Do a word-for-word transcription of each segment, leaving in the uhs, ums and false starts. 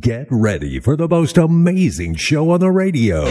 Get ready for the most amazing show on the radio.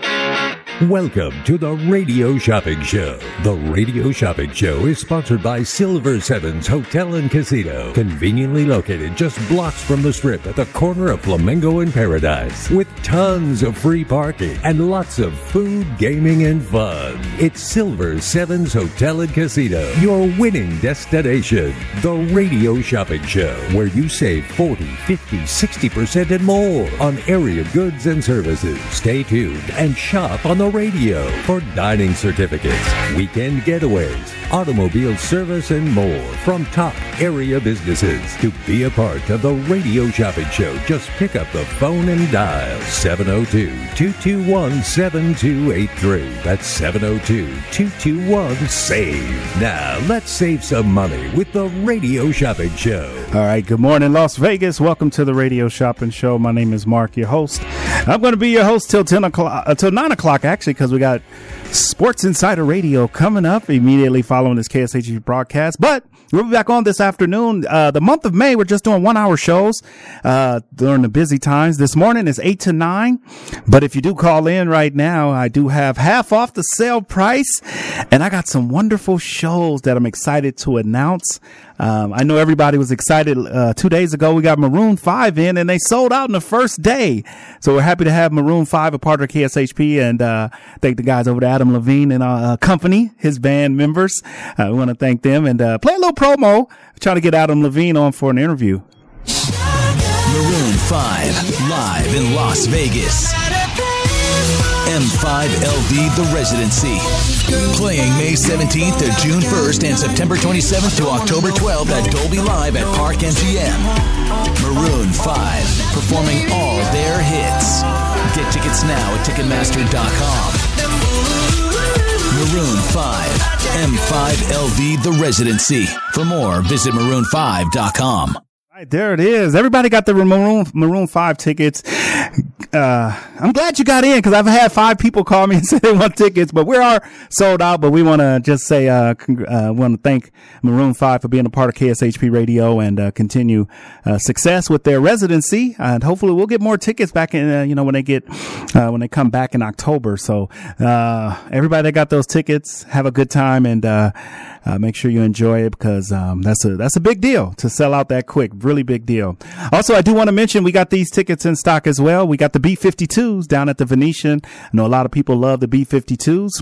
Welcome to the Radio Shopping Show. The Radio Shopping Show is sponsored by Silver Sevens Hotel and Casino, conveniently located just blocks from the Strip at the corner of Flamingo and Paradise, with tons of free parking and lots of food, gaming, and fun. It's Silver Sevens Hotel and Casino, your winning destination. The Radio Shopping Show, where you save forty, fifty, sixty percent and more on area goods and services. Stay tuned and shop on the radio for dining certificates, weekend getaways, automobile service, and more from top area businesses. To be a part of the Radio Shopping Show, just pick up the phone and dial seven oh two, two two one, seven two eight three. That's seven oh two, two two one, SAVE. Now, let's save some money with the Radio Shopping Show. All right, good morning, Las Vegas. Welcome to the Radio Shopping Show. My name is Mark, your host. I'm going to be your host till ten o'clock, uh, till nine o'clock, actually, because we got Sports Insider Radio coming up immediately following this K S H E broadcast. But we'll be back on this afternoon. Uh, the month of May, we're just doing one hour shows, uh, during the busy times. This morning is eight to nine. But if you do call in right now, I do have half off the sale price. And I got some wonderful shows that I'm excited to announce. Um, I know everybody was excited. Uh, two days ago, we got Maroon five in and they sold out in the first day. So we're happy to have Maroon five a part of K S H P, and, uh, thank the guys over to Adam Levine and our uh, company, his band members. Uh, we want to thank them and, uh, play a little promo. Try to get Adam Levine on for an interview. Maroon five, live in Las Vegas. M five L V The Residency. Playing May seventeenth to June first and September twenty-seventh to October twelfth at Dolby Live at Park M G M. Maroon five, performing all their hits. Get tickets now at Ticketmaster dot com. Maroon five, M five L V The Residency. For more, visit maroon five dot com. Right, there it is. Everybody got the Maroon, Maroon five tickets. Uh, I'm glad you got in because I've had five people call me and say they want tickets, but we are sold out. But we want to just say, uh, congr- uh, want to thank Maroon five for being a part of K S H P Radio and, uh, continue, uh, success with their residency. And hopefully we'll get more tickets back in, uh, you know, when they get, uh, when they come back in October. So, uh, everybody that got those tickets, have a good time and, uh, Uh, make sure you enjoy it because, um, that's a, that's a big deal to sell out that quick. Really big deal. Also, I do want to mention we got these tickets in stock as well. We got the B fifty-twos down at the Venetian. I know a lot of people love the B fifty-twos.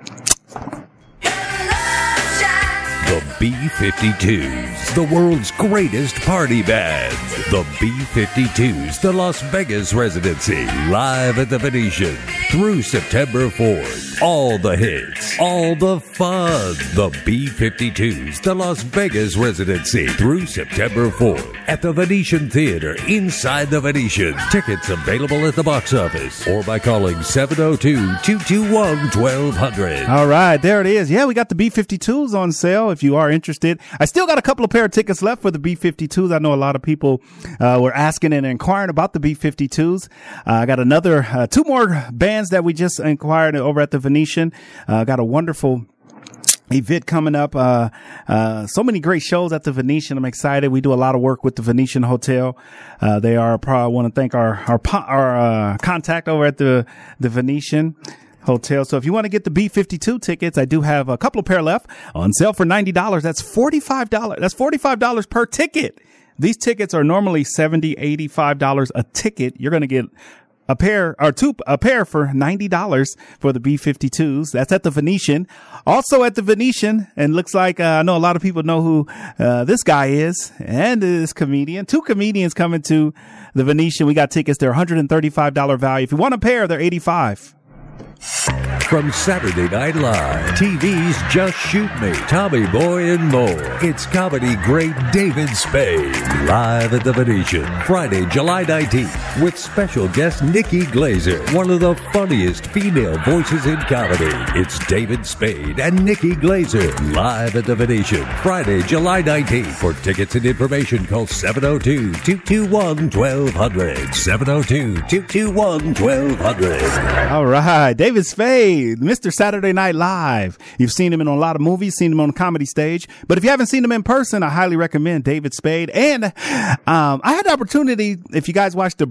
The B fifty-twos, the world's greatest party band. The B fifty-twos, the Las Vegas Residency, live at the Venetian through September fourth. All the hits, all the fun. The B fifty-twos, the Las Vegas Residency through September fourth at the Venetian Theater inside the Venetian. Tickets available at the box office or by calling seven oh two, two two one, twelve hundred. All right, there it is. Yeah, we got the B fifty-twos on sale if you are interested. I still got a couple of pair of tickets left for the B fifty-twos. I know a lot of people uh, were asking and inquiring about the B fifty-twos. Uh, I got another, uh, two more bands that we just inquired over at the Venetian. Uh, got a wonderful event coming up. Uh, uh, so many great shows at the Venetian. I'm excited. We do a lot of work with the Venetian Hotel. Uh, they are, I want to thank our, our, our, uh, contact over at the, the Venetian Hotel. So if you want to get the B fifty-two tickets, I do have a couple of pair left on sale for ninety dollars. That's forty-five dollars. That's forty-five dollars per ticket. These tickets are normally seventy dollars, eighty-five dollars a ticket. You're going to get a pair or two, a pair for ninety dollars for the B fifty-twos. That's at the Venetian. Also at the Venetian, and looks like, uh, I know a lot of people know who, uh, this guy is and this comedian. Two comedians coming to the Venetian. We got tickets. They're one hundred thirty-five dollars value. If you want a pair, they're eighty-five dollars. From Saturday Night Live, T V's Just Shoot Me, Tommy Boy and more. It's comedy great David Spade, live at the Venetian, Friday, July nineteenth, with special guest Nikki Glazer, one of the funniest female voices in comedy. It's David Spade and Nikki Glazer, live at the Venetian, Friday, July nineteenth. For tickets and information, call seven oh two, two two one, twelve hundred, seven oh two, two two one, twelve hundred. All right, David Spade, Mister Saturday Night Live. You've seen him in a lot of movies, seen him on the comedy stage. But if you haven't seen him in person, I highly recommend David Spade. And um I had the opportunity, if you guys watched the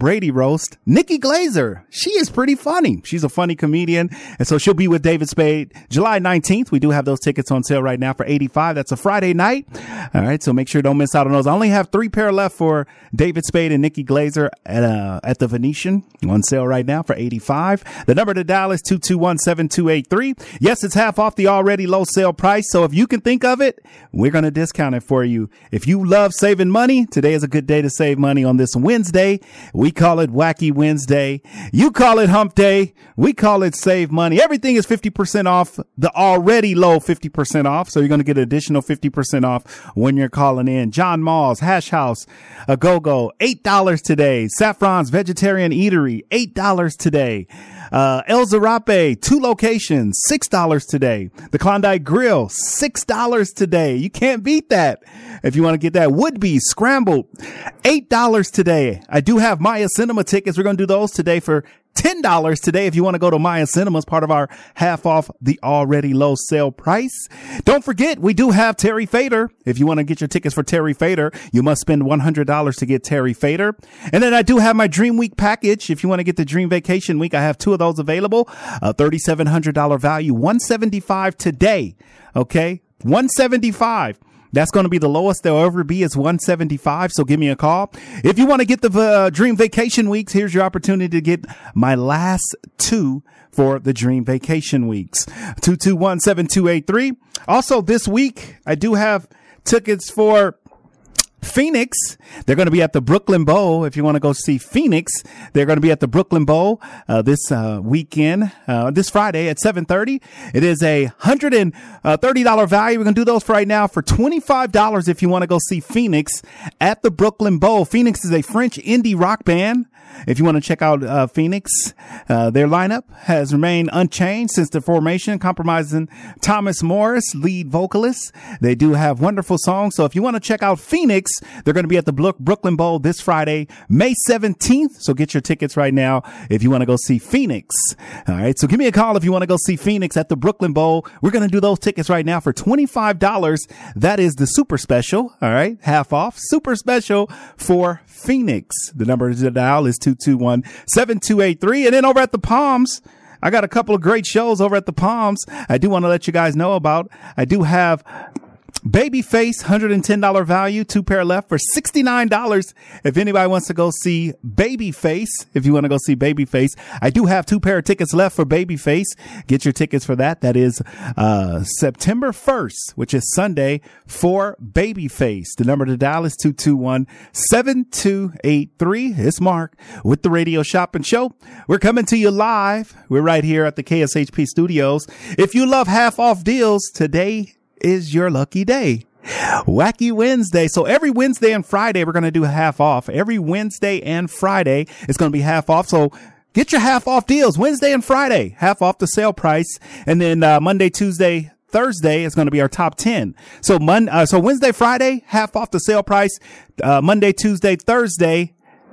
Brady roast, Nikki Glazer. She is pretty funny. She's a funny comedian. And so she'll be with David Spade July nineteenth. We do have those tickets on sale right now for eighty-five dollars. That's a Friday night. All right. So make sure you don't miss out on those. I only have three pair left for David Spade and Nikki Glazer at, uh, at the Venetian on sale right now for eighty-five dollars. The number to dial is two two one, seven two eight three. Yes, it's half off the already low sale price. So if you can think of it, we're going to discount it for you. If you love saving money, today is a good day to save money on this Wednesday. We call it Wacky Wednesday. You call it Hump Day. We call it Save Money. Everything is fifty percent off the already low fifty percent off. So you're going to get an additional fifty percent off when you're calling in. John Mall's, Hash House, A Go-Go, eight dollars today. Saffron's Vegetarian Eatery, eight dollars today. Uh, El Zarape, two locations, six dollars today. The Klondike Grill, six dollars today. You can't beat that. If you want to get that Would-Be Scrambled, eight dollars today. I do have Maya Cinema tickets. We're going to do those today for ten dollars today. If you want to go to Maya Cinemas, part of our half off the already low sale price. Don't forget, we do have Terry Fader. If you want to get your tickets for Terry Fader, you must spend one hundred dollars to get Terry Fader. And then I do have my Dream Week package. If you want to get the Dream Vacation Week, I have two of those available. A three thousand seven hundred dollars value, one hundred seventy-five dollars today. Okay. one hundred seventy-five dollars. That's going to be the lowest there'll ever be is one hundred seventy-five dollars. So give me a call. If you want to get the uh, Dream Vacation Weeks, here's your opportunity to get my last two for the Dream Vacation Weeks. two two one, seven two eight three. Also this week, I do have tickets for Phoenix. They're going to be at the Brooklyn Bowl. If you want to go see Phoenix, they're going to be at the Brooklyn Bowl uh, this uh, weekend, uh, this Friday at seven thirty. It is a one hundred thirty dollars value. We're going to do those for right now for twenty-five dollars if you want to go see Phoenix at the Brooklyn Bowl. Phoenix is a French indie rock band. If you want to check out uh, Phoenix, uh, their lineup has remained unchanged since the formation, comprising Thomas Morris, lead vocalist. They do have wonderful songs. So if you want to check out Phoenix, they're going to be at the Brooklyn Bowl this Friday, May seventeenth. So get your tickets right now if you want to go see Phoenix. All right. So give me a call if you want to go see Phoenix at the Brooklyn Bowl. We're going to do those tickets right now for twenty-five dollars. That is the super special. All right. Half off super special for Phoenix. The number to dial is two two one, seven two eight three. And then over at the Palms, I got a couple of great shows over at the Palms. I do want to let you guys know about. I do have Babyface, one hundred ten dollars value, two pair left for sixty-nine dollars. If anybody wants to go see Babyface, if you want to go see Babyface, I do have two pair of tickets left for Babyface. Get your tickets for that. That is uh September first, which is Sunday, for Babyface. The number to dial is two two one, seven two eight three. It's Mark with the Radio Shopping Show. We're coming to you live. We're right here at the K S H P studios. If you love half off deals, today is your lucky day. Wacky Wednesday. So every Wednesday and Friday, we're going to do half off. Every Wednesday and Friday, it's going to be half off. So get your half off deals Wednesday and Friday, half off the sale price. And then uh, Monday, Tuesday, Thursday is going to be our top ten. So Mon- uh, so Wednesday, Friday, half off the sale price. Uh, Monday, Tuesday, Thursday,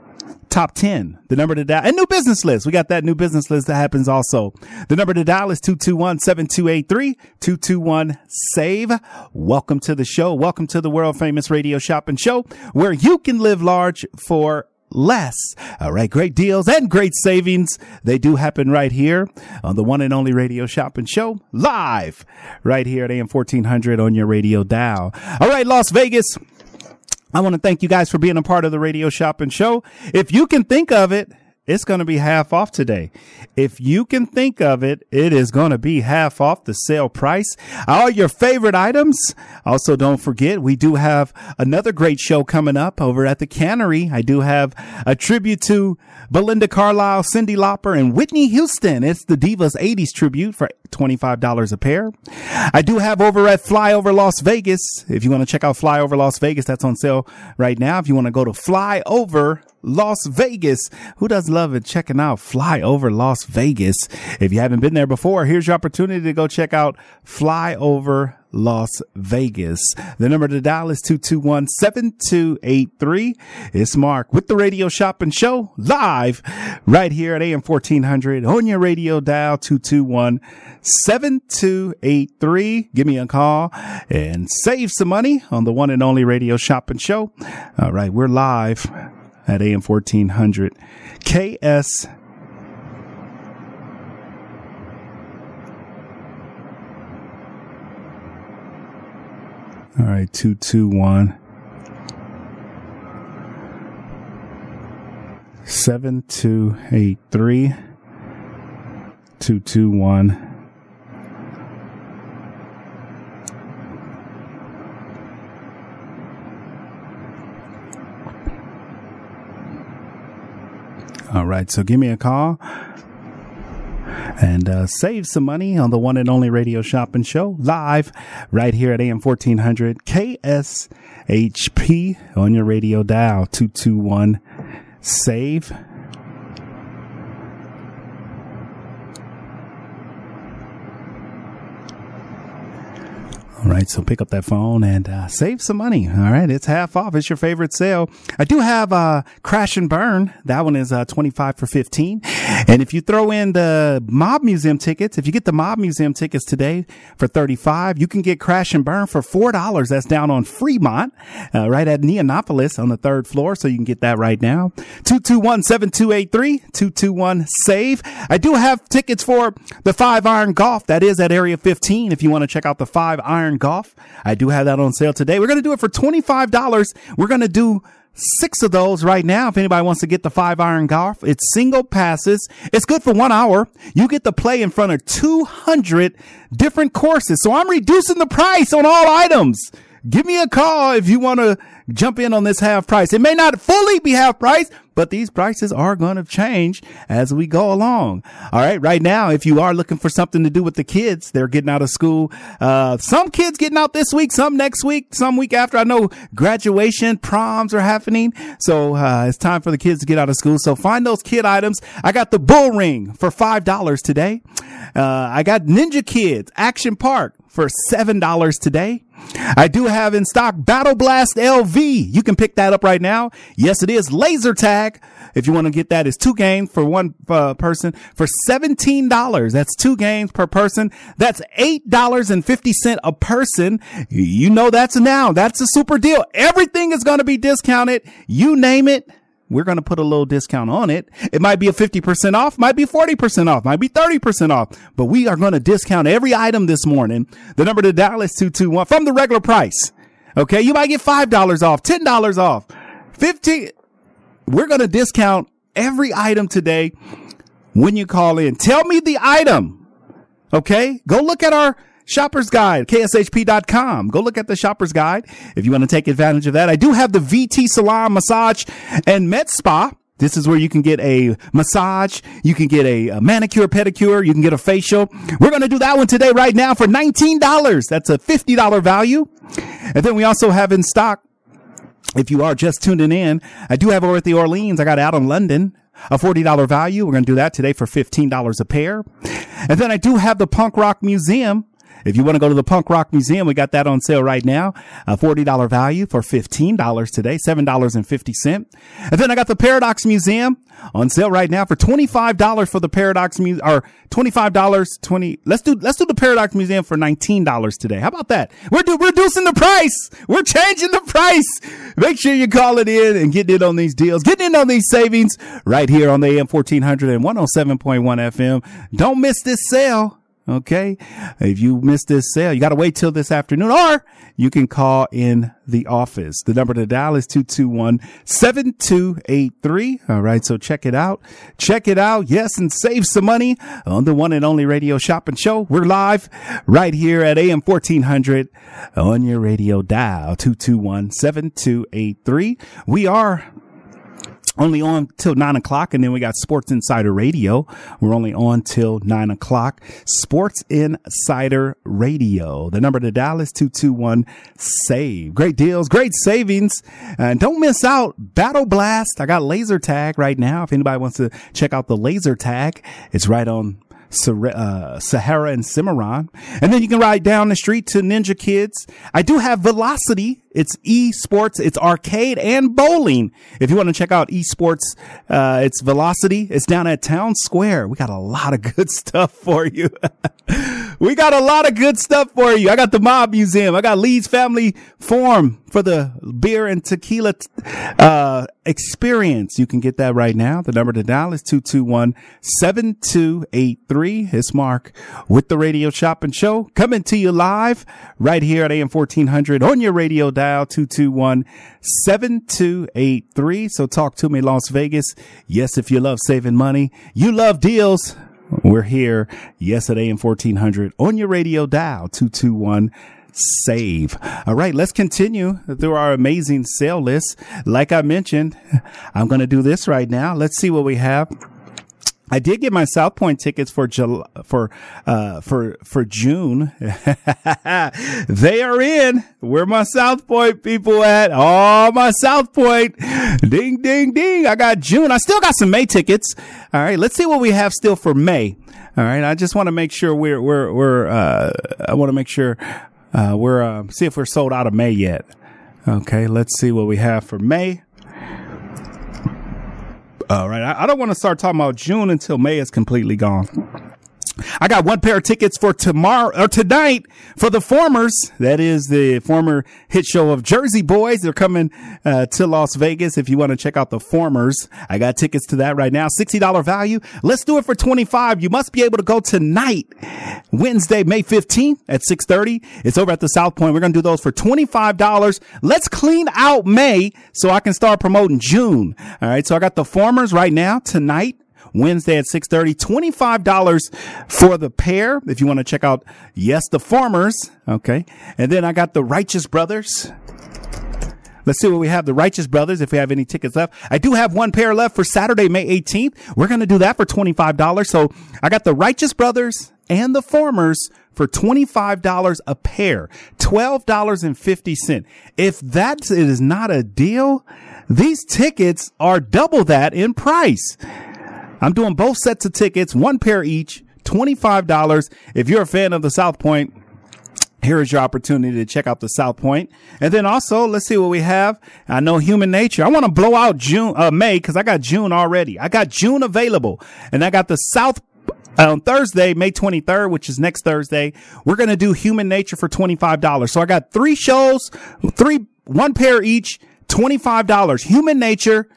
top ten. The number to dial, and new business list. We got that new business list that happens also. The number to dial is two two one, seven two eight three, two two one, save. Welcome to the show. Welcome to the world famous Radio Shopping Show, where you can live large for less. All right. Great deals and great savings. They do happen right here on the one and only Radio Shopping Show, live right here at A M fourteen hundred on your radio dial. All right, Las Vegas, I want to thank you guys for being a part of the Radio Shopping Show. If you can think of it, it's going to be half off today. If you can think of it, it is going to be half off the sale price. All your favorite items. Also, don't forget, we do have another great show coming up over at the Cannery. I do have a tribute to Belinda Carlisle, Cyndi Lauper, and Whitney Houston. It's the Divas eighties tribute for twenty-five dollars a pair. I do have over at Flyover Las Vegas. If you want to check out Flyover Las Vegas, that's on sale right now. If you want to go to Flyover Las Vegas, who doesn't love it? Checking out Flyover Las Vegas. If you haven't been there before, here's your opportunity to go check out Flyover Las Vegas. The number to dial is two two one, seven two eight three. It's Mark with the Radio Shopping Show, live right here at A M fourteen hundred on your radio dial, two two one, seven two eight three. Give me a call and save some money on the one and only Radio Shopping Show. All right, we're live. at A M fourteen hundred. K S. All right, two two one. seven two eight three. two two one. All right, so give me a call and uh, save some money on the one and only Radio Shopping Show live right here at A M fourteen hundred K S H P on your radio dial. Two two one save. All right, so pick up that phone and uh, save some money. All right, it's half off. It's your favorite sale. I do have uh, Crash and Burn. That one is uh, twenty-five for fifteen. And if you throw in the Mob Museum tickets, if you get the Mob Museum tickets today for thirty-five, you can get Crash and Burn for four dollars. That's down on Fremont, uh, right at Neonopolis on the third floor. So you can get that right now. two two one, seven two eight three, two two one save. I do have tickets for the Five Iron Golf. That is at Area fifteen. If you want to check out the Five Iron Golf, I do have that on sale today. We're going to do it for twenty-five dollars. We're going to do six of those right now. If anybody wants to get the Five Iron Golf, it's single passes. It's good for one hour. You get to play in front of two hundred different courses. So I'm reducing the price on all items. Give me a call if you want to jump in on this half price. It may not fully be half price, but these prices are going to change as we go along. All right. Right now, if you are looking for something to do with the kids, they're getting out of school. Uh, some kids getting out this week, some next week, some week after. I know graduation, proms are happening. So, uh, it's time for the kids to get out of school. So find those kid items. I got the Bull Ring for five dollars today. Uh, I got Ninja Kids Action Park for seven dollars today. I do have in stock Battle Blast L V. You can pick that up right now. Yes, it is laser tag. If you want to get that, it's two games for one uh, person for seventeen dollars. That's two games per person. That's eight dollars and fifty cents a person. You know, that's now. That's a super deal. Everything is going to be discounted. You name it. We're going to put a little discount on it. It might be a fifty percent off, might be forty percent off, might be thirty percent off, but we are going to discount every item this morning. The number to dial is two two one from the regular price. Okay. You might get five dollars off, ten dollars off, fifteen. We're going to discount every item today when you call in. Tell me the item. Okay. Go look at our Shopper's Guide, K S H P dot com. Go look at the Shopper's Guide if you want to take advantage of that. I do have the V T Salon Massage and Med Spa. This is where you can get a massage. You can get a, a manicure, pedicure. You can get a facial. We're going to do that one today right now for nineteen dollars. That's a fifty dollars value. And then we also have in stock, if you are just tuning in, I do have over at the Orleans. I got out in London. A forty dollars value. We're going to do that today for fifteen dollars a pair. And then I do have the Punk Rock Museum. If you want to go to the Punk Rock Museum, we got that on sale right now. A forty dollars value for fifteen dollars today, seven dollars and fifty cents. And then I got the Paradox Museum on sale right now for twenty-five dollars for the Paradox Museum, or twenty-five dollars, twenty. Let's do, let's do the Paradox Museum for nineteen dollars today. How about that? We're do, we're reducing the price. We're changing the price. Make sure you call it in and get in on these deals, getting in on these savings right here on the A M fourteen hundred and one oh seven point one F M. Don't miss this sale. Okay. If you missed this sale, you got to wait till this afternoon, or you can call in the office. The number to dial is two two one, seven two eight three. All right. So check it out. Check it out. Yes. And save some money on the one and only Radio Shopping Show. We're live right here at A M fourteen hundred on your radio dial, two two one, seven two eight three. We are only on till nine o'clock, and then we got Sports Insider Radio. We're only on till nine o'clock. Sports Insider Radio. The number to dial is two two one, save. Great deals, great savings. And don't miss out. Battle Blast. I got laser tag right now. If anybody wants to check out the laser tag, it's right on Uh, Sahara and Cimarron. And then you can ride down the street to Ninja Kids. I do have Velocity. It's esports. It's arcade and bowling. If you want to check out esports, uh, it's Velocity. It's down at Town Square. We got a lot of good stuff for you. we got a lot of good stuff for you. I got the Mob Museum. I got Lee's Family Forum for the beer and tequila uh experience. You can get that right now. The number to dial is two two one, seven two eight three. It's Mark with the Radio Shopping Show, coming to you live right here at A M fourteen hundred on your radio dial, two two one, seven two eight three. So talk to me, Las Vegas. Yes, if you love saving money, you love deals, we're here. Yes, at A M fourteen hundred on your radio dial, two two one, save. All right, let's continue through our amazing sale list. Like I mentioned, I'm going to do this right now. Let's see what we have. I did get my South Point tickets for July, for uh for for June. They are in. Where my South Point people at? Oh, my South Point. Ding, ding, ding. I got June. I still got some May tickets. All right, let's see what we have still for May. All right, I just want to make sure we're we're we're uh I want to make sure uh we're uh, see if we're sold out of May yet. Okay, let's see what we have for May. All right. I, I don't want to start talking about June until May is completely gone. I got one pair of tickets for tomorrow or tonight for the Formers. That is the former hit show of Jersey Boys. They're coming uh, to Las Vegas. If you want to check out the Formers, I got tickets to that right now. sixty dollars value. Let's do it for twenty-five dollars. You must be able to go tonight, Wednesday, May fifteenth at six thirty. It's over at the South Point. We're going to do those for twenty-five dollars. Let's clean out May so I can start promoting June. All right. So I got the Formers right now tonight, Wednesday at six thirty, twenty-five dollars for the pair. If you want to check out, yes, the Formers. Okay. And then I got the Righteous Brothers. Let's see what we have. The Righteous Brothers, if we have any tickets left. I do have one pair left for Saturday, May eighteenth. We're going to do that for twenty-five dollars. So I got the Righteous Brothers and the Formers for twenty-five dollars a pair, twelve dollars and fifty cents. If that is not a deal, these tickets are double that in price. I'm doing both sets of tickets, one pair each, twenty-five dollars. If you're a fan of the South Point, here is your opportunity to check out the South Point. And then also, let's see what we have. I know Human Nature. I want to blow out June, uh, May, because I got June already. I got June available. And I got the South on Thursday, May twenty-third, which is next Thursday. We're going to do Human Nature for twenty-five dollars. So I got three shows, three, one pair each, twenty-five dollars. Human Nature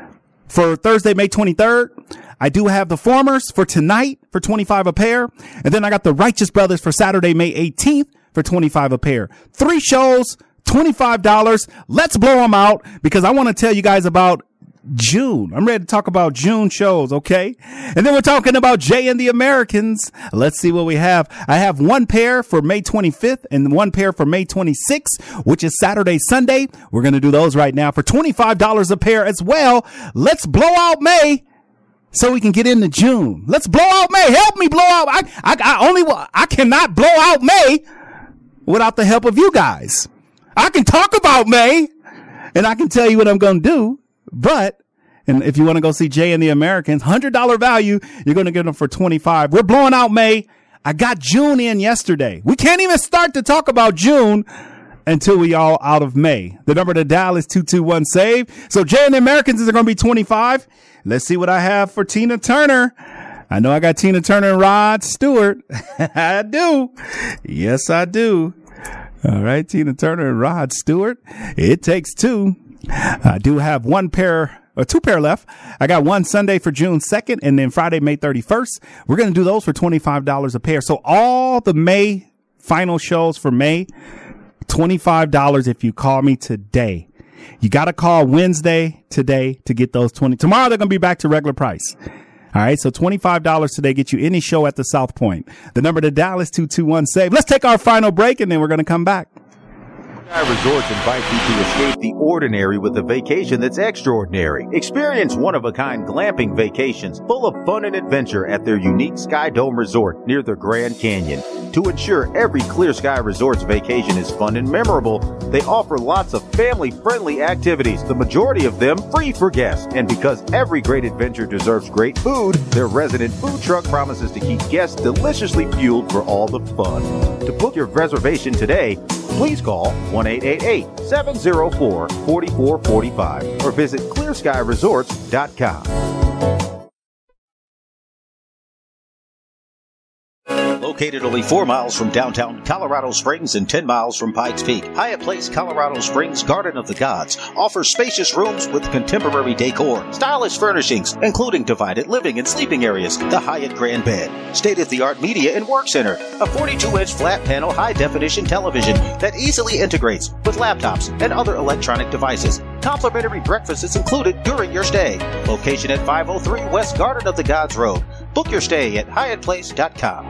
for Thursday, May twenty-third. I do have the Formers for tonight for twenty-five a pair. And then I got the Righteous Brothers for Saturday, May eighteenth for twenty-five a pair. Three shows, twenty-five dollars. Let's blow them out because I want to tell you guys about June. I'm ready to talk about June shows. Okay. And then we're talking about Jay and the Americans. Let's see what we have. I have one pair for May twenty-fifth and one pair for May twenty-sixth, which is Saturday, Sunday. We're going to do those right now for twenty-five dollars a pair as well. Let's blow out May so we can get into June. Let's blow out May. Help me blow out. I, I, I only, I cannot blow out May without the help of you guys. I can talk about May and I can tell you what I'm going to do, but, and if you want to go see Jay and the Americans, one hundred dollars value, you're going to get them for twenty-five. We're blowing out May. I got June in yesterday. We can't even start to talk about June until we all out of May. The number to dial is two two one save. So Jay and the Americans is going to be twenty-five. Let's see what I have for Tina Turner. I know I got Tina Turner and Rod Stewart. I do. Yes, I do. All right. Tina Turner and Rod Stewart. It takes two. I do have one pair or two pair left. I got one Sunday for June second and then Friday, May thirty-first. We're going to do those for twenty-five dollars a pair. So all the May final shows for May, twenty-five dollars if you call me today. You got to call Wednesday today to get those twenty. Tomorrow they're going to be back to regular price. All right. So twenty-five dollars today gets you any show at the South Point. The number to dial is two two one save. Let's take our final break and then we're going to come back. Sky Resorts invites you to escape the ordinary with a vacation that's extraordinary. Experience one-of-a-kind glamping vacations full of fun and adventure at their unique Sky Dome Resort near the Grand Canyon. To ensure every Clear Sky Resorts vacation is fun and memorable, they offer lots of family-friendly activities, the majority of them free for guests. And because every great adventure deserves great food, their resident food truck promises to keep guests deliciously fueled for all the fun. To book your reservation today, please call one eight eight eight, seven zero four, four four four five or visit clear sky resorts dot com. Located only four miles from downtown Colorado Springs and ten miles from Pikes Peak, Hyatt Place Colorado Springs Garden of the Gods offers spacious rooms with contemporary decor, stylish furnishings, including divided living and sleeping areas, the Hyatt Grand Bed, state-of-the-art media and work center, a forty-two inch flat-panel high-definition television that easily integrates with laptops and other electronic devices. Complimentary breakfast is included during your stay. Location at five oh three West Garden of the Gods Road. Book your stay at hyatt place dot com.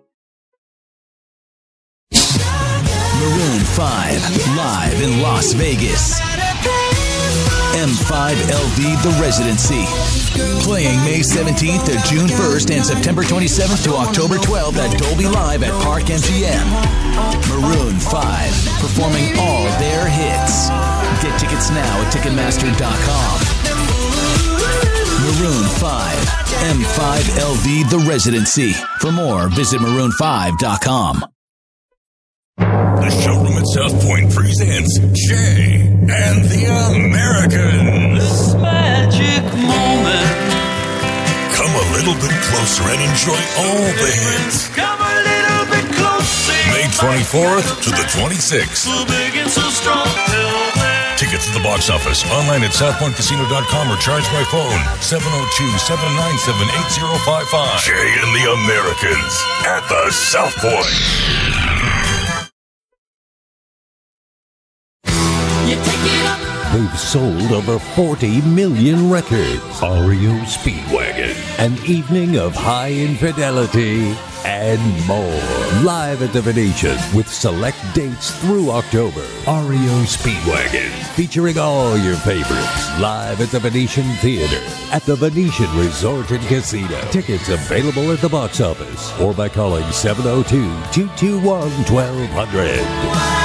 Maroon five, live in Las Vegas. M five L V The Residency. Playing May seventeenth to June first and September twenty-seventh to October twelfth at Dolby Live at Park M G M. Maroon five, performing all their hits. Get tickets now at ticketmaster dot com. Maroon five, M five L V The Residency. For more, visit maroon five dot com. The showroom at South Point presents Jay and the Americans. This magic moment. Come a little bit closer and enjoy all the hits. Come a little bit closer. May twenty-fourth to the twenty-sixth. So big and so strong. Tickets at the box office, online at south point casino dot com or charged by phone seven oh two, seven nine seven, eight oh five five. Jay and the Americans at the South Point. They've sold over forty million records. R E O Speedwagon, an evening of high infidelity and more. Live at the Venetian with select dates through October. R E O Speedwagon, featuring all your favorites. Live at the Venetian Theater at the Venetian Resort and Casino. Tickets available at the box office or by calling seven oh two, two two one, one two zero zero.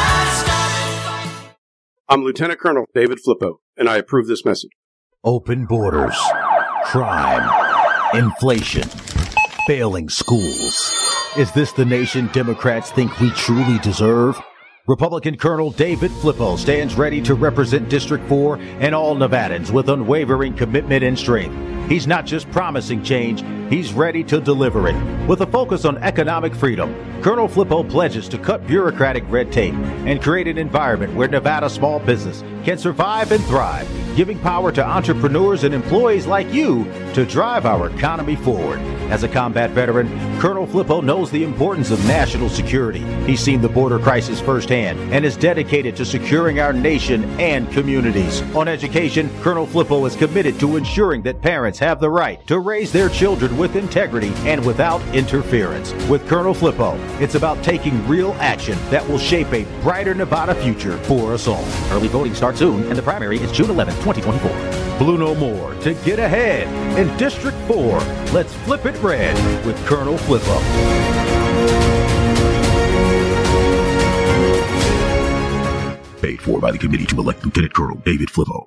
I'm Lieutenant Colonel David Flippo, and I approve this message. Open borders, crime, inflation, failing schools. Is this the nation Democrats think we truly deserve? Republican Colonel David Flippo stands ready to represent District four and all Nevadans with unwavering commitment and strength. He's not just promising change, he's ready to deliver it. With a focus on economic freedom, Colonel Flippo pledges to cut bureaucratic red tape and create an environment where Nevada small business can survive and thrive, giving power to entrepreneurs and employees like you to drive our economy forward. As a combat veteran, Colonel Flippo knows the importance of national security. He's seen the border crisis firsthand and is dedicated to securing our nation and communities. On education, Colonel Flippo is committed to ensuring that parents have the right to raise their children with integrity and without interference. With Colonel Flippo, it's about taking real action that will shape a brighter Nevada future for us all. Early voting starts soon, and the primary is June eleventh, twenty twenty-four. Blue no more to get ahead. In District four, let's flip it red with Colonel Flippo. Paid for by the committee to elect Lieutenant Colonel David Flippo.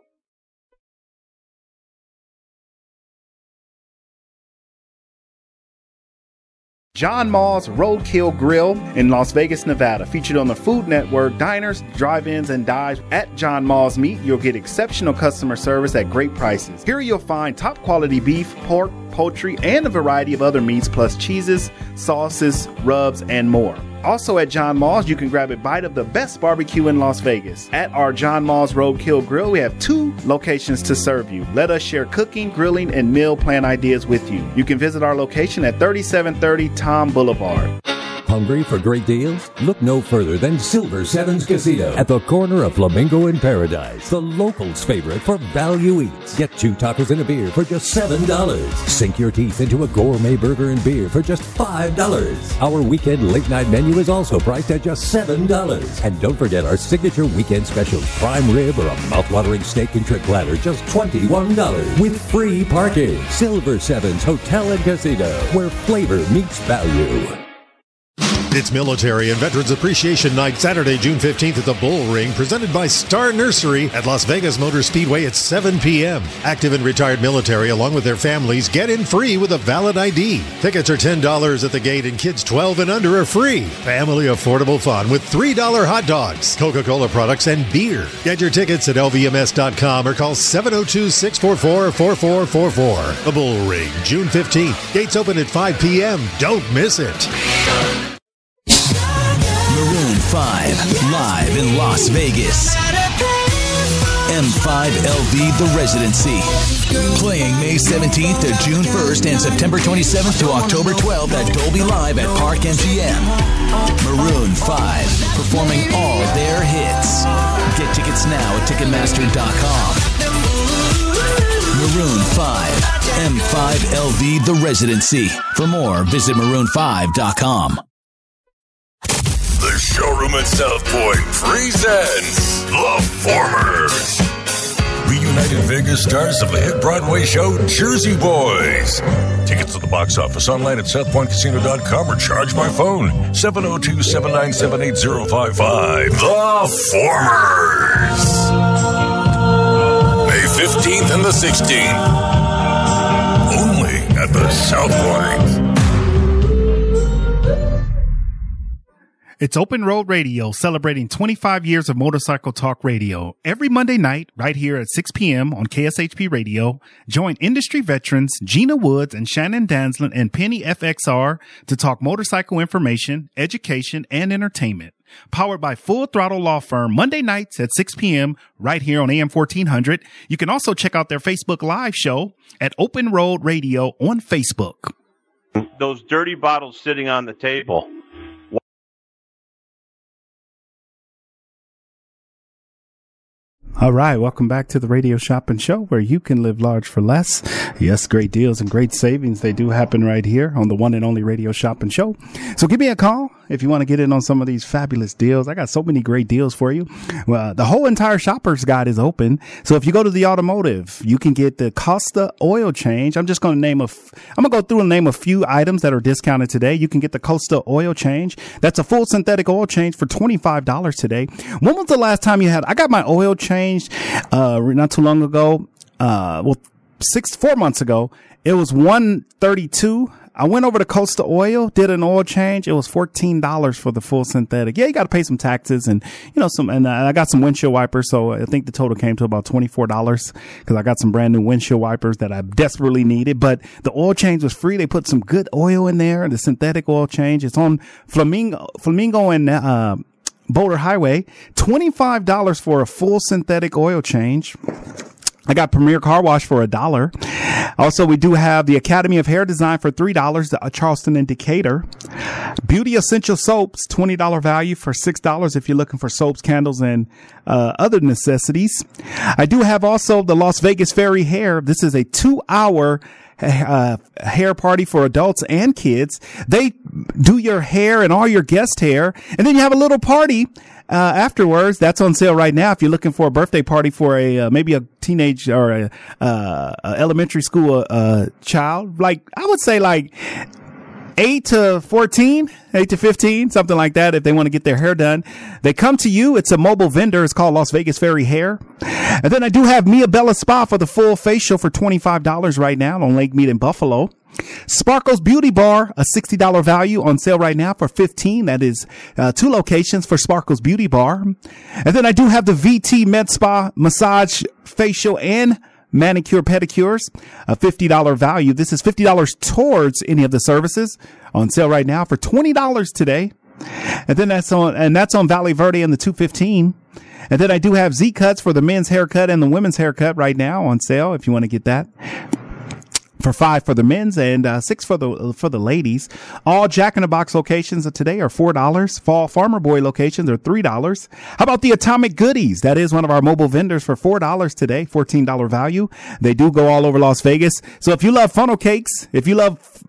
John Maull's Roadkill Grill in Las Vegas, Nevada, featured on the Food Network. Diners, drive-ins, and dives at John Maull's Meat. You'll get exceptional customer service at great prices. Here you'll find top-quality beef, pork, poultry, and a variety of other meats, plus cheeses, sauces, rubs, and more. Also at John Maull's, you can grab a bite of the best barbecue in Las Vegas. At our John Maull's Roadkill Grill, we have two locations to serve you. Let us share cooking, grilling, and meal plan ideas with you. You can visit our location at thirty-seven thirty Tom Boulevard. Hungry for great deals? Look no further than Silver Sevens Casino at the corner of Flamingo and Paradise, the locals' favorite for value eats. Get two tacos and a beer for just seven dollars. Sink your teeth into a gourmet burger and beer for just five dollars. Our weekend late night menu is also priced at just seven dollars. And don't forget our signature weekend specials, prime rib or a mouthwatering steak and trick platter, just twenty-one dollars with free parking. Silver Sevens Hotel and Casino, where flavor meets value. It's Military and Veterans Appreciation Night, Saturday, June fifteenth at the Bull Ring, presented by Star Nursery at Las Vegas Motor Speedway at seven p.m. Active and retired military, along with their families, get in free with a valid I D. Tickets are ten dollars at the gate, and kids twelve and under are free. Family affordable fun with three dollar hot dogs, Coca-Cola products, and beer. Get your tickets at L V M S dot com or call seven oh two, six four four, four four four four. The Bull Ring, June fifteenth. Gates open at five p.m. Don't miss it. Maroon five, live in Las Vegas. M five L V The Residency. Playing May seventeenth to June first and September twenty-seventh to October twelfth at Dolby Live at Park M G M. Maroon five, performing all their hits. Get tickets now at Ticketmaster dot com. Maroon five, M five L V The Residency. For more, visit maroon five dot com. The showroom at South Point presents The Formers. Reunited Vegas stars of the hit Broadway show Jersey Boys. Tickets at the box office, online at south point casino dot com, or charge by phone seven oh two, seven nine seven, eight oh five five. The Formers. May fifteenth and the sixteenth. Only at the South Point. It's Open Road Radio, celebrating twenty-five years of motorcycle talk radio. Every Monday night, right here at six p.m. on K S H P Radio, join industry veterans Gina Woods and Shannon Danslin and Penny F X R to talk motorcycle information, education, and entertainment. Powered by Full Throttle Law Firm, Monday nights at six p.m. right here on A M fourteen hundred. You can also check out their Facebook Live show at Open Road Radio on Facebook. Those dirty bottles sitting on the table. All right. Welcome back to the Radio Shopping Show, where you can live large for less. Yes, great deals and great savings. They do happen right here on the one and only Radio Shopping Show. So give me a call if you want to get in on some of these fabulous deals. I got so many great deals for you. Well, the whole entire shopper's guide is open. So if you go to the automotive, you can get the Costa oil change. I'm just going to name a, f- I'm going to go through and name a few items that are discounted today. You can get the Costa oil change. That's a full synthetic oil change for twenty-five dollars today. When was the last time you had, I got my oil change uh not too long ago, uh well six four months ago. It was one thirty-two. I went over to Costa Oil, did an oil change. It was fourteen dollars for the full synthetic. Yeah, you got to pay some taxes and, you know, some, and I got some windshield wipers. So I think the total came to about twenty-four dollars because I got some brand new windshield wipers that I desperately needed. But the oil change was free. They put some good oil in there, the synthetic oil change. It's on Flamingo, Flamingo and, uh, Boulder Highway. twenty-five dollars for a full synthetic oil change. I got Premier Car Wash for a dollar. Also, we do have the Academy of Hair Design for three dollars, the Charleston and Decatur. Beauty Essential Soaps, twenty dollars value for six dollars if you're looking for soaps, candles, and uh, other necessities. I do have also the Las Vegas Fairy Hair. This is a two hour Uh, hair party for adults and kids. They do your hair and all your guest hair, and then you have a little party uh, afterwards. That's on sale right now if you're looking for a birthday party for a uh, maybe a teenage or a, uh, a elementary school uh, child. Like I would say, like eight to fourteen, eight to fifteen, something like that. If they want to get their hair done, they come to you. It's a mobile vendor. It's called Las Vegas Fairy Hair. And then I do have Mia Bella Spa for the full facial for twenty-five dollars right now on Lake Mead in Buffalo. Sparkle's Beauty Bar, a sixty dollars value on sale right now for fifteen dollars. That is uh, two locations for Sparkle's Beauty Bar. And then I do have the V T Med Spa massage, facial, and manicure pedicures, a fifty dollars value. This is fifty dollars towards any of the services on sale right now for twenty dollars today. And then that's on, and that's on Valley Verde and the two fifteen. And then I do have Z cuts for the men's haircut and the women's haircut right now on sale if you want to get that. For five for the men's and uh, six for the for the ladies. All Jack in the Box locations of today are four dollars. Fall Farmer Boy locations are three dollars. How about the Atomic Goodies? That is one of our mobile vendors for four dollars today, fourteen dollars value. They do go all over Las Vegas. So if you love funnel cakes, if you love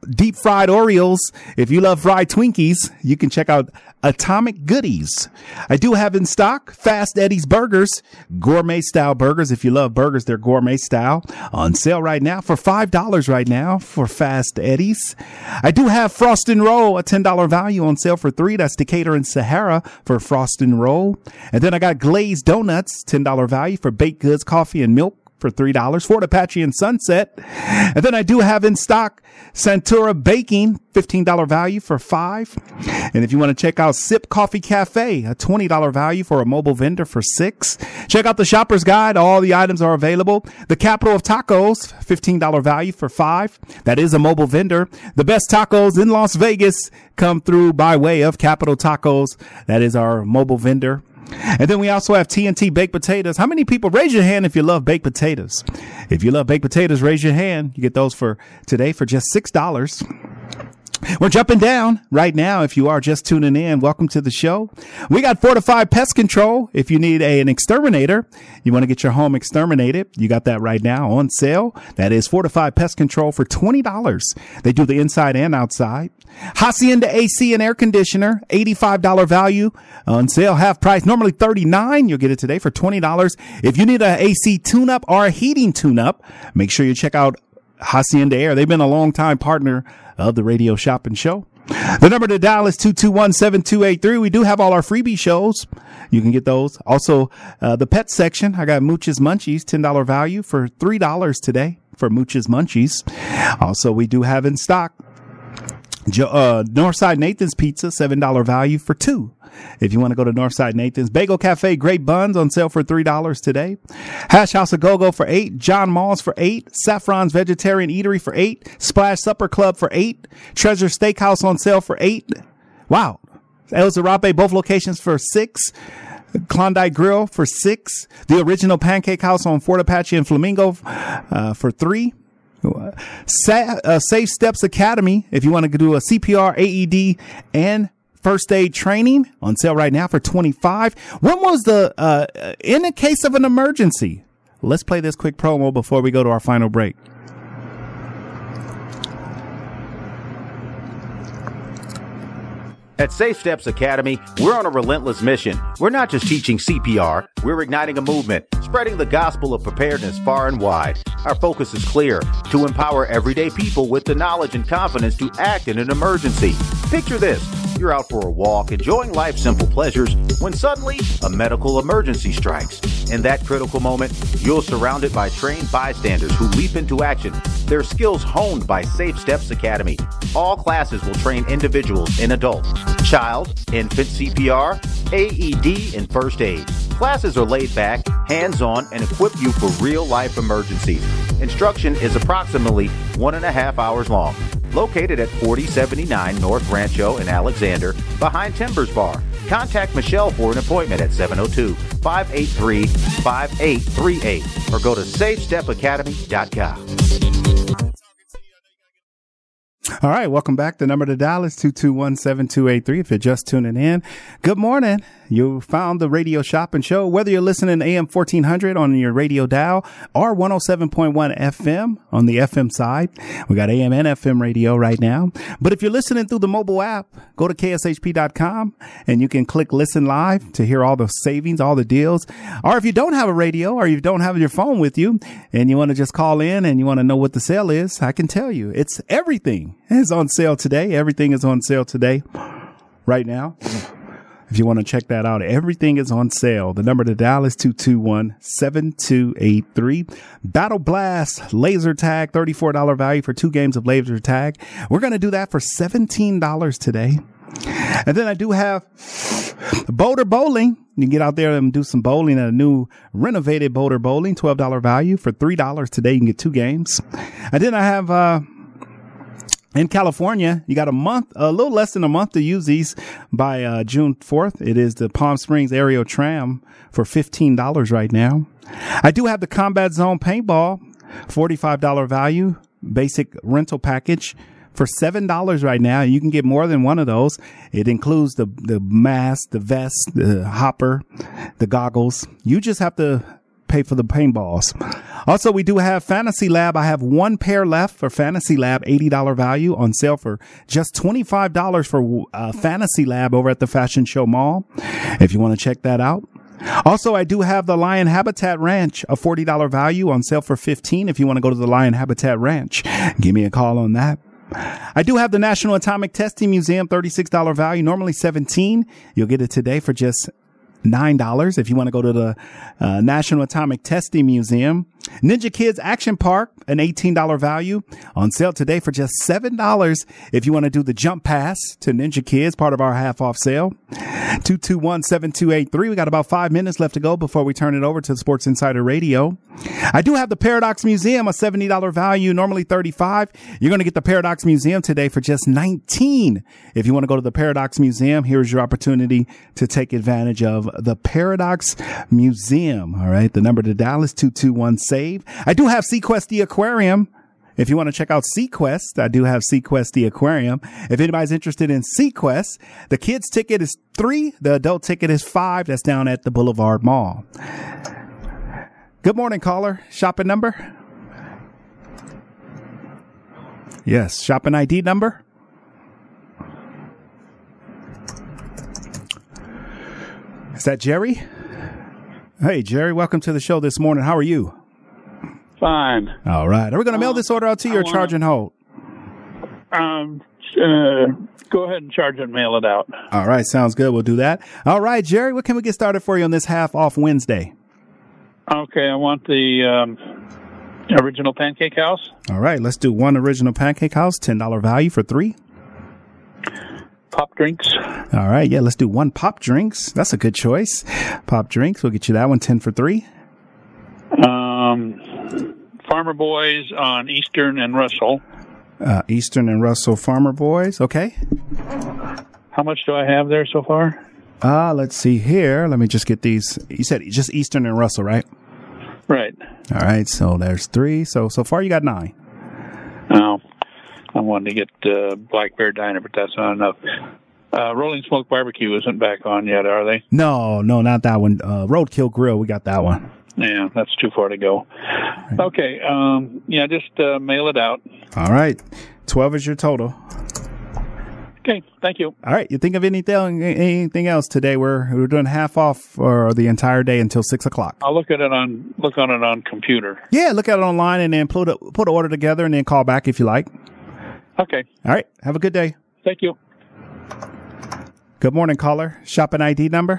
deep fried Oreos. If you love fried Twinkies, you can check out Atomic Goodies. I do have in stock Fast Eddie's Burgers, gourmet style burgers. If you love burgers, they're gourmet style. On sale right now for five dollars right now for Fast Eddie's. I do have Frost and Roll, a ten dollars value on sale for three. That's Decatur and Sahara for Frost and Roll. And then I got Glazed Donuts, ten dollars value for baked goods, coffee, and milk for three dollars. Fort Apache and Sunset. And then I do have in stock Santura Baking, fifteen dollars value for five. And if you want to check out Sip Coffee Cafe, a twenty dollars value for a mobile vendor for six. Check out the Shopper's Guide. All the items are available. The Capital of Tacos, fifteen dollars value for five. That is a mobile vendor. The best tacos in Las Vegas come through by way of Capital Tacos. That is our mobile vendor. And then we also have T N T baked potatoes. How many people, raise your hand if you love baked potatoes? If you love baked potatoes, raise your hand. You get those for today for just six dollars. We're jumping down right now. If you are just tuning in, welcome to the show. We got Fortified Pest Control. If you need a, an exterminator, you want to get your home exterminated, you got that right now on sale. That is Fortified Pest Control for twenty dollars. They do the inside and outside. Hacienda A C and air conditioner, eighty-five dollars value on sale, half price, normally thirty-nine dollars. You'll get it today for twenty dollars. If you need a A C tune-up or a heating tune-up, make sure you check out Hacienda Air. They've been a long time partner of the Radio Shopping Show. The number to dial is two two one, seven two eight three. We do have all our freebie shows. You can get those. Also, uh, the pet section. I got Mooch's Munchies, ten dollars value for three dollars today for Mooch's Munchies. Also, we do have in stock uh, Northside Nathan's Pizza, seven dollars value for two. If you want to go to Northside Nathan's. Bagel Cafe Great Buns on sale for three dollars today. Hash House of Go-Go for eight. John Mall's for eight. Saffron's Vegetarian Eatery for eight. Splash Supper Club for eight. Treasure Steakhouse on sale for eight. Wow. El Zarape, both locations for six. Klondike Grill for six. The Original Pancake House on Fort Apache and Flamingo uh, for three. Sa- uh, Safe Steps Academy, if you want to do a C P R, A E D, and first aid training on sale right now for twenty-five dollars. When was the, uh, in the case of an emergency? Let's play this quick promo before we go to our final break. At Safe Steps Academy, we're on a relentless mission. We're not just teaching C P R, we're igniting a movement, spreading the gospel of preparedness far and wide. Our focus is clear, to empower everyday people with the knowledge and confidence to act in an emergency. Picture this. You're out for a walk, enjoying life's simple pleasures, when suddenly a medical emergency strikes. In that critical moment, you're surrounded by trained bystanders who leap into action, their skills honed by Safe Steps Academy. All classes will train individuals and adults, child, infant C P R, A E D, and first aid. Classes are laid back, hands-on, and equip you for real-life emergencies. Instruction is approximately one and a half hours long. Located at forty seventy-nine North Rancho in Alexander, behind Timbers Bar. Contact Michelle for an appointment at seven oh two, five eight three, five eight three eight or go to safe step academy dot com. All right, welcome back. The number to dial is two two one, seven two eight three if you're just tuning in. Good morning. You found the Radio Shopping Show, whether you're listening to A M fourteen hundred on your radio dial or one oh seven point one F M on the F M side. We got A M and F M radio right now. But if you're listening through the mobile app, go to K S H P dot com and you can click listen live to hear all the savings, all the deals. Or if you don't have a radio or you don't have your phone with you and you want to just call in and you want to know what the sale is, I can tell you it's everything is on sale today. Everything is on sale today right now. If you want to check that out, everything is on sale. The number to dial is two two one, seven two eight three. Battle Blast Laser Tag, thirty-four dollars value for two games of laser tag. We're going to do that for seventeen dollars today. And then I do have Boulder Bowling. You can get out there and do some bowling at a new renovated Boulder Bowling, twelve dollars value for three dollars today. You can get two games. And then I have, uh, in California, you got a month, a little less than a month to use these by uh, June fourth. It is the Palm Springs Aerial Tram for fifteen dollars right now. I do have the Combat Zone Paintball, forty-five dollars value, basic rental package for seven dollars right now. You can get more than one of those. It includes the, the mask, the vest, the hopper, the goggles. You just have to pay for the paintballs. Also, we do have Fantasy Lab. I have one pair left for Fantasy Lab, eighty dollars value on sale for just twenty-five dollars for uh, Fantasy Lab over at the Fashion Show Mall. If you want to check that out. Also, I do have the Lion Habitat Ranch, a forty dollars value on sale for fifteen dollars. If you want to go to the Lion Habitat Ranch, give me a call on that. I do have the National Atomic Testing Museum, thirty-six dollars value, normally seventeen dollars. You'll get it today for just nine dollars if you want to go to the uh, National Atomic Testing Museum. Ninja Kids Action Park, an eighteen dollars value, on sale today for just seven dollars if you want to do the jump pass to Ninja Kids, part of our half off sale. two two one, seven two eight three. We got about five minutes left to go before we turn it over to Sports Insider Radio. I do have the Paradox Museum, a seventy dollars value, normally thirty-five dollars. You're going to get the Paradox Museum today for just nineteen dollars. If you want to go to the Paradox Museum, here's your opportunity to take advantage of the Paradox Museum. All right. The number to dial is two two one, save. I do have Sequest the Aquarium. If you want to check out Sequest, I do have Sequest the Aquarium. If anybody's interested in Sequest, the kids ticket is three. The adult ticket is five. That's down at the Boulevard Mall. Good morning, caller. Shopping number? Yes. Shopping I D number? Is that Jerry? Hey, Jerry, welcome to the show this morning. How are you? Fine. All right. Are we going to mail this order out to you or charge and hold? Um, uh, go ahead and charge and mail it out. All right. Sounds good. We'll do that. All right, Jerry, what can we get started for you on this half off Wednesday? Okay. I want the um, original Pancake House. All right. Let's do one original Pancake House, ten dollars value for three. Pop drinks. All right. Yeah. Let's do one pop drinks. That's a good choice. Pop drinks. We'll get you that one, ten for three. Um, Farmer Boys on Eastern and Russell. Uh, Eastern and Russell Farmer Boys. Okay. How much do I have there so far? Uh, let's see here. Let me just get these. You said just Eastern and Russell, right? Right. All right. So there's three. So, so far you got nine. Oh, I wanted to get uh, Black Bear Diner, but that's not enough. Uh, Rolling Smoke Barbecue isn't back on yet, are they? No, no, not that one. Uh, Roadkill Grill. We got that one. Yeah, that's too far to go. Okay, um, yeah, just uh, mail it out. All right. twelve is your total. Okay, thank you. All right. You think of anything anything else today? We're we're doing half off for the entire day until six o'clock. I'll look at it on look on it on computer. Yeah, look at it online and then put a, put an order together and then call back if you like. Okay. All right. Have a good day. Thank you. Good morning, caller. Shopping I D number?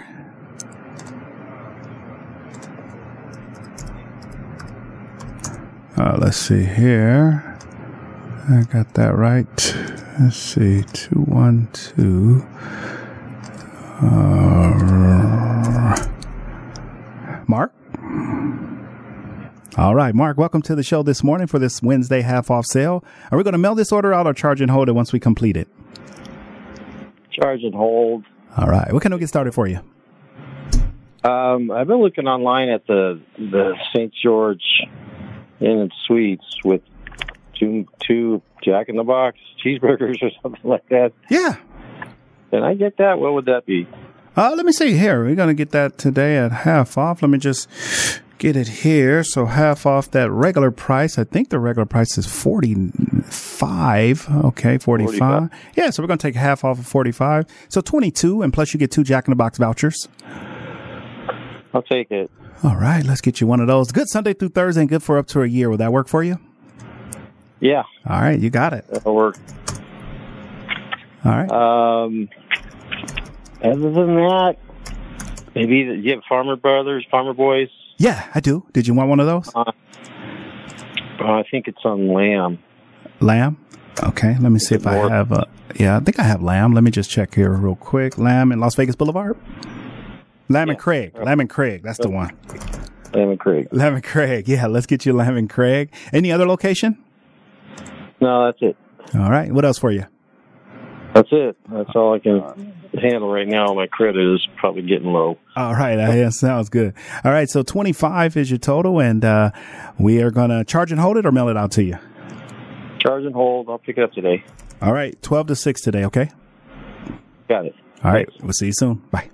Uh, let's see here. I got that right. Let's see. two one two. Uh, Mark? All right, Mark, welcome to the show this morning for this Wednesday half off sale. Are we going to mail this order out or charge and hold it once we complete it? Charge and hold. All right. What can we get started for you? Um, I've been looking online at the the Saint George Inn and Suites with two two Jack in the Box cheeseburgers or something like that. Yeah. Can I get that? What would that be? Uh, let me see here. We're going to get that today at half off. Let me just get it here. So half off that regular price. I think the regular price is forty-five. Okay, forty-five. forty-five. Yeah, so we're going to take half off of forty-five. So twenty-two, and plus you get two Jack in the Box vouchers. I'll take it. All right, let's get you one of those. Good Sunday through Thursday and good for up to a year. Will that work for you? Yeah. All right, you got it. That'll work. All right. Um, other than that, maybe you have Farmer Brothers, Farmer Boys. Yeah, I do. Did you want one of those? Uh, I think it's on lamb. Lamb? Okay, let me see if I have a... Yeah, I think I have lamb. Let me just check here real quick. Lamb in Las Vegas Boulevard? Lamb yeah. and Craig. Lamb and Craig. That's the one. Lamb and Craig. Lamb and Craig. Yeah, let's get you Lamb and Craig. Any other location? No, that's it. All right. What else for you? That's it. That's all I can handle right now. My credit is probably getting low. All right. Yeah, sounds good. All right. So twenty-five is your total, and uh, we are going to charge and hold it or mail it out to you? Charge and hold. I'll pick it up today. All right. twelve to six today, okay? Got it. All right. We'll see you soon. Bye.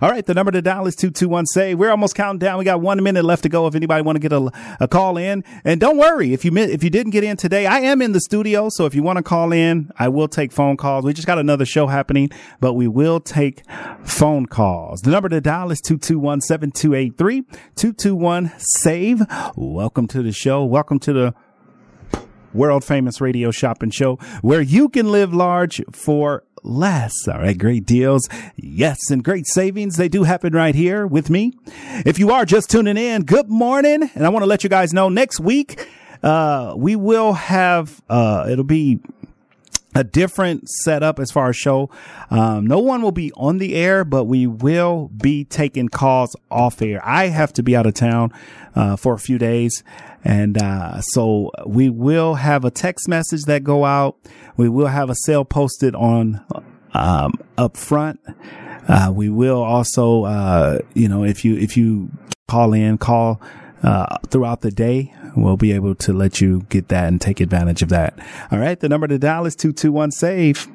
All right. The number to dial is two two one save. We're almost counting down. We got one minute left to go. If anybody want to get a, a call in, and don't worry if you mi- if you didn't get in today, I am in the studio. So if you want to call in, I will take phone calls. We just got another show happening, but we will take phone calls. The number to dial is two two one, seven two eight three, two two one save. Welcome to the show. Welcome to the world famous radio shopping show where you can live large for less. All right. Great deals. Yes. And great savings. They do happen right here with me. If you are just tuning in, good morning. And I want to let you guys know next week, uh, we will have, uh, it'll be a different setup as far as show. Um, no one will be on the air, but we will be taking calls off air. I have to be out of town, uh, for a few days. And, uh, so we will have a text message that go out. We will have a sale posted on, um, up front. Uh, we will also, uh, you know, if you, if you call in, call, uh, throughout the day, we'll be able to let you get that and take advantage of that. All right. The number to dial is two two one save.